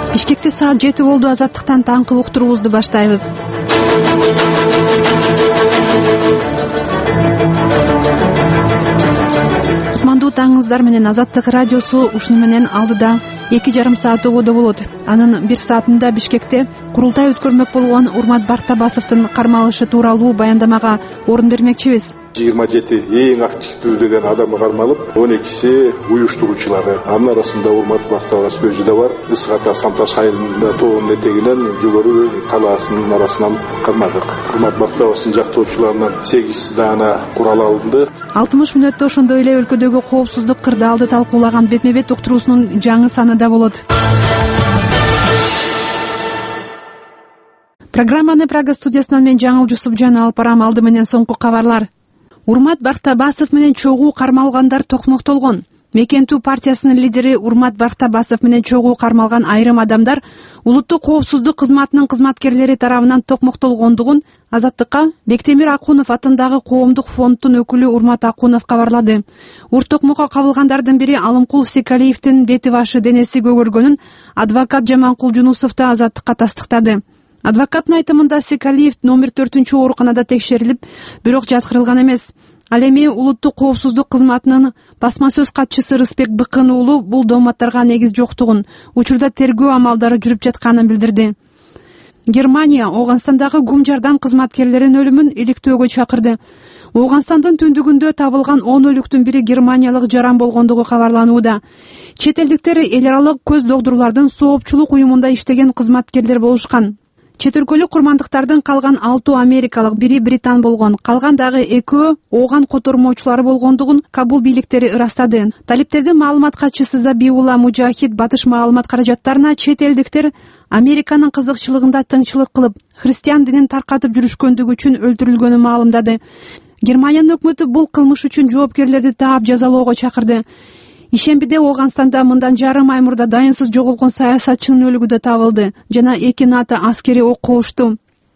Бишкекте саат 7 болду. Азаттыктан таңкы уктуруубузду баштайбыз. Кутмандуу таңыңыздар менен. Азаттык радиосу ушуну менен алдыда 2,5 саат ободо болот. Анын 1 саатында Бишкекте курултай өткөрмөк болгон Урмат Бартабасовдун кармалышы тууралуу баяндамага орун бермекчибиз. 27 эң активдүү деген адамы кармалып, 12си уюштуруучулары. Анын арасында Урмат Бартабасов өзү да бар. Ысык Ата Самташ айылында тоонун этегинен жогору талаасынын арасынан кармадык. Урмат Бартабасовдун жактоочуларынан 8 даана курал алынды. 60 мүнөттө ошондой эле өлкөдөгү коопсуздук кырдаалды талкуулаган бетме-бет уктуруусунун жаңы саны да болот. Программаны Прага студиясынан мен Жаңыл Жусупжан алып барам. Алды менен соңку кабарлар. Урмат Бартабасов менен чогуу кармалгандар токмоктолгон. Мекентүү партиясынын лидери Урмат Бартабасов менен чогуу кармалган айрым адамдар улуттук коопсуздук кызматынын кызматкерлери тарабынан токмоктолгондугун Азаттыкка Бектемир Акунов атындагы коомдук фонддун өкүлү Урмат Акунов кабарлады. Урт токмокко кабылгандардын бири Алымкул Секалиевдин бети башы денеси көгөргөнүн адвокат Жаманкул Жунусов да Азаттыкка тастыктады. Адвокаттын айтымында Секалиев номер 4 ооруканада текшерилип, бирок жаткырылган эмес. Ал эми улуттук коопсуздук кызматынын басма сөз катчысы Рыспек Быкын уулу бул дооматтарга негиз жоктугун, учурда тергөө амалдары жүрүп жатканын билдирди. Германия Ооганстандагы гум жардам кызматкерлеринин өлүмүн иликтөөгө чакырды. Ооганстандын түндүгүндө табылган 10 өлүктүн бири германиялык жаран болгондугу кабарланууда. Чет элдиктер эл аралык көз догдурлардын соопчулук уюмунда иштеген кызматкерлер болушкан. Чет өлкөлүк курмандыктардын калган 6 америкалык, бири британ болгон, калган дагы 2 ооган котормочулары болгондугун Кабул бийликтери ырастады. Талиптердин маалымат катчысы Забиулла Мужахид батыш маалымат каражаттарына чет элдиктер Американын кызыкчылыгында тыңчылык кылып, христиан динин таркатып жүрүшкөндүгү үчүн өлтүрүлгөнүн маалымдады. Германиянын өкмөтү бул кылмыш үчүн жоопкерлерди таап жазалоого чакырды. Ишембиде Ооганстанда мындан жарым ай мурда дайынсыз жоголгон саясатчынын өлүгү да табылды жана 2 НАТО аскери ок коошту.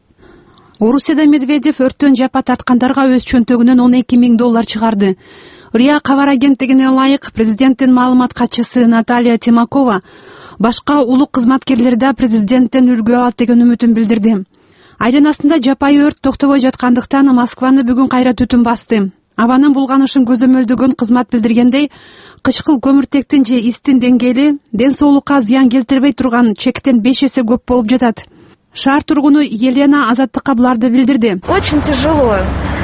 Орусияда Медведев өрттөн жапа тарткандарга өз чөнтөгүнөн $12,000 чыгарды. РИА кабар агенттигине ылайык президенттин маалымат катчысы Наталья Тимакова башка улук кызматкерлер да президенттен үлгү алат деген үмүтүн билдирди. Айланасында жапайы өрт токтобой жаткандыктан Москваны бүгүн кайра түтүн басты. Абанын булганышын көзөмөлдөгөн кызмат билдиргендей, кычкыл көмүртектин же истин деңгээли ден соолукка зыян келтирбей турган чектен 5 эсе көп болуп жатат. Шаар тургуну Елена Азаттыкка буларды билдирди. Очень тяжело.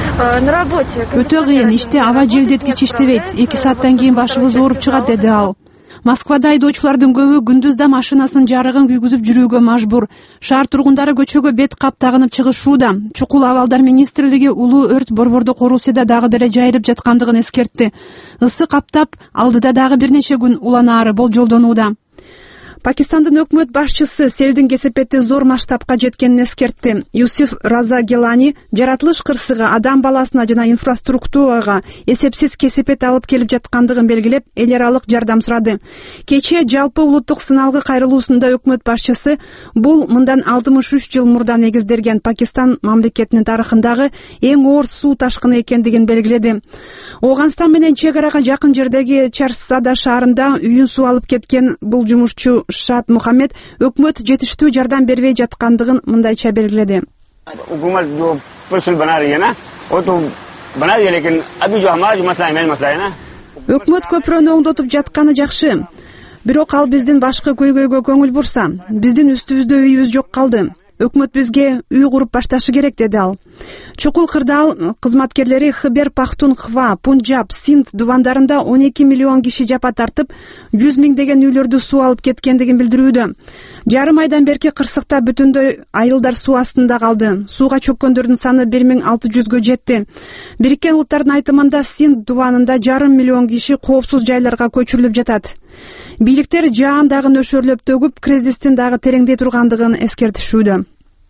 На работе. Өтө кыйын, иште аба желдеткич иштебейт. 2 сааттан кийин башыбыз ооруп чыгат, деди ал. Москвада айдоочулардын көбү күндүздө машинасынын жарыгын күйгүзүп жүрүүгө мажбур. Шаар тургундары көчөгө бет кап тагынып чыгышууда. Чукул абалдар министрлиги улуу өрт борбордук Орусияда дагы деле жайылып жаткандыгын эскертти. Ысы каптап, алдыда дагы бир нече күн уланаары болжолдонууда. Пакистандын өкмөт башчысы селдин кесепети зор масштабка жеткенин эскертти. Юсуф Раза Гелани жаратылыш кырсыгы адам баласына жана инфраструктурага эсепсиз кесепет алып келип жаткандыгын белгилеп, эл аралык жардам сурады. Кечээ жалпы улуттук сыналгы кайрылуусунда өкмөт башчысы бул мындан 63 жыл мурда негизделген Пакистан мамлекетинин тарыхындагы эң оор суу ташкыны экендигин белгиледи. Ооганстан менен чек арага жакын жердеги Чарсада шаарында үйүн суу алып кеткен бул жумушчу Шат Мухаммед өкмөт жетиштүү жардам бербей жаткандыгын мындайча белгиледи. हुकूमत जो पुल बना रही है ना वो तो बना रही है लेकिन अभी जो हमारा जो मसला है मेन मसला है ना Өкмөт көпүрөнү оңдотуп жатканы жакшы. Бирок ал биздин башкы көйгөйгө көңүл бурса, биздин үстүбүздө үйүбүз жок калды. Өкмөт бизге үй куруп башташы керек, деди ал. Чукул кырдаал кызматкерлери Хыбер Пахтунхва, Пунджаб, Синд дубандарында 12 миллион киши жапа тартып, 100 миңдеген үйлөрдү суу алып кеткендигин билдирүүдө. Жарым айдан берки кырсыкта бүтүндөй айылдар суу астында калды. Сууга чөккөндөрдүн саны 1600гө жетти. Бириккен Улуттардын айтымында Синд дубанында жарым миллион киши коопсуз жайларга көчүрүлүп жатат. Бийликтер жаан дагы нөшөрлөп төгүп, кризистин дагы тереңдей тургандыгын эскертишүүдө.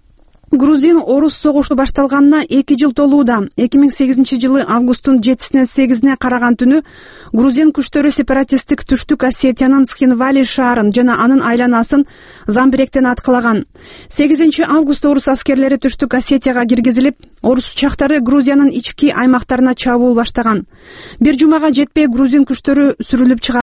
Грузин-орус согушу башталганына 2 жыл толууда. 2008-жылы августтун 7-синен 8-ине караган түнү грузин күчтөрү сепаратисттик Түштүк Осетиянын Схинвали шаарын жана анын айланасын Замбиректен аткылаган. 8-августта орус аскерлери Түштүк Осетияга киргизилип, орус учактары Грузиянын ички аймактарына чабуул баштаган. Бир жумага жетпей грузин күчтөрү сүрүлүп чыгат.